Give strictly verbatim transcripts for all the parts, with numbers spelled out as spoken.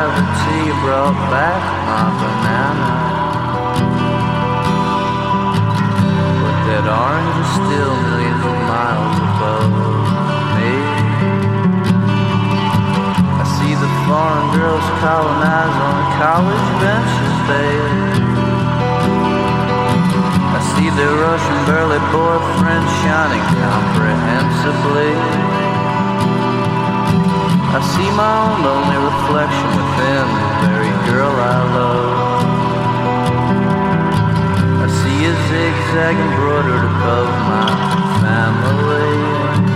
gravity brought back my banana. But that orange is still millions of miles above me. I see the foreign girls colonize on college benches, babe. I see their Russian burly boyfriends shining comprehensively. I see my own lonely reflection within the very girl I love. I see a zigzag embroidered above my family.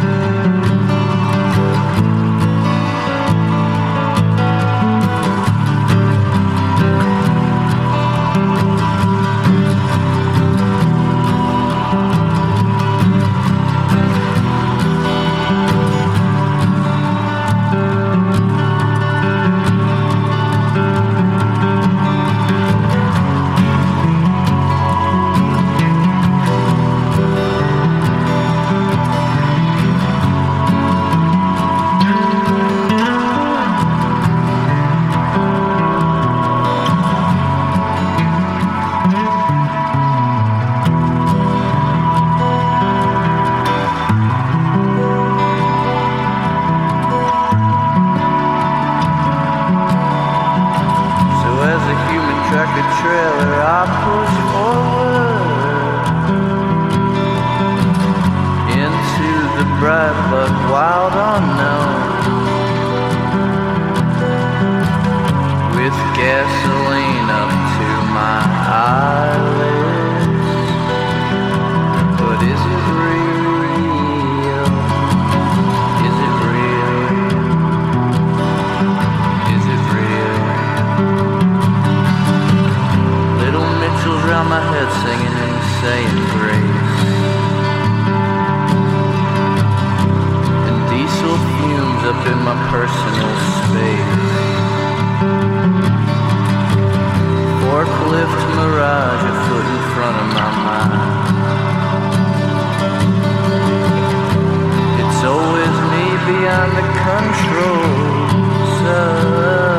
Trailer, I push forward into the bright but wild unknown, with gasoline up to my eyelids. But is it real? Is it real? Is it real? Mitchell's round my head singing and saying grace, and diesel fumes up in my personal space. Forklift mirage a foot in front of my mind. It's always me beyond the controls. Uh,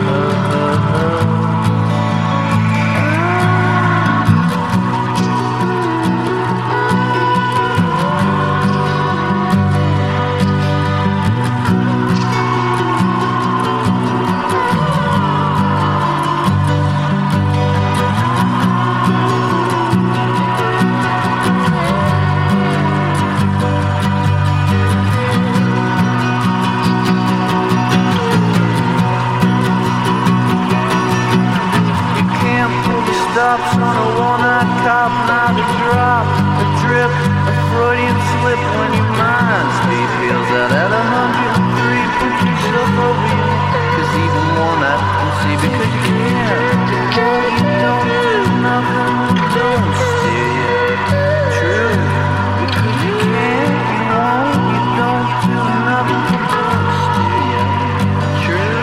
stops on a one-eyed cop, not a drop, a drip, a Freudian slip when your mind speed feels out at a hundred and three. Put yourself over you, cause even one I can see because you can't. You don't do nothing, don't steer you. True, because you can't, you won't, you don't do nothing, don't steer you. True.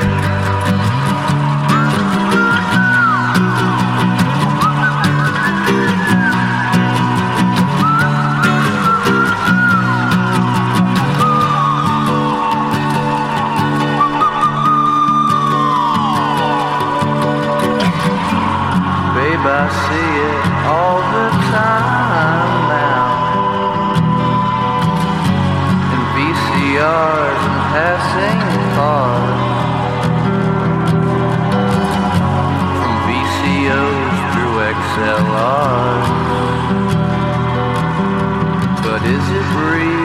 I see it all the time now, in V C Rs and passing cars, from V C Os through X L Rs. But is it real?